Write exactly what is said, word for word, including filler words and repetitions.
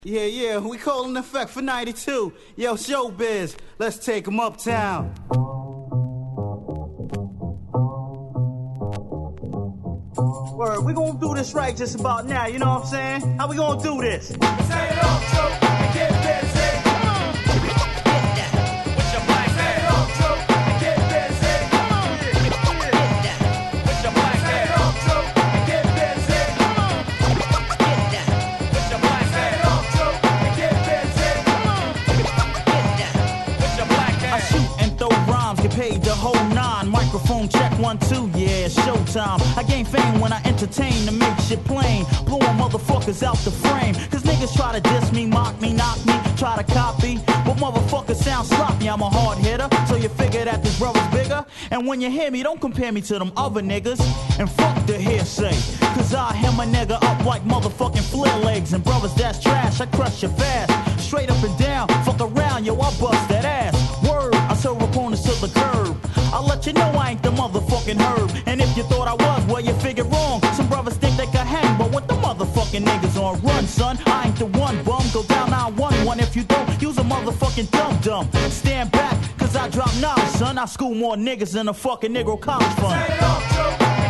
Yeah, yeah, we calling effect for ninety-two. Yo, Showbiz, let's take 'em uptown. Word, we gonna do this right just about now, you know what I'm saying? How we gonna do this? Say it off, Joe, and get busy. Come on. Get that with your black man. Say it off, Joe, and get busy. Come on. Get that with your black man. Say it off, Joe, and get busy. Come on. Get that with your black man. Say it off, Joe, and get busy. Come on. Get that with your black man. I shoot and throw rhymes, get paid the whole nine. Microphone check one, two, yeah, it's showtime. I gain fame when I entertain to make shit plain. Blowing motherfuckers out the frame. Cause niggas try to diss me, mock me, knock me, try to copy. But motherfuckers sound sloppy, I'm a hard hitter. So you figure that this brother's bigger. And when you hear me, don't compare me to them other niggas. And fuck the hearsay. Cause I hem a nigga up like motherfucking flare legs. And brothers, that's trash, I crush you fast. Straight up and down, fuck around, yo, I bust that ass. Word, I serve opponents to the curb. I'll let you know I ain't the motherfucking herb. And if you thought I was, well, you figured wrong. Some brothers think they can hang, but what the motherfucking niggas on run, son? I ain't the one bum. Go down nine one one if you don't use a motherfucking dum-dum. Stand back, cause I drop knowledge, son. I school more niggas than a fucking Negro college fund. Say it off, Joe.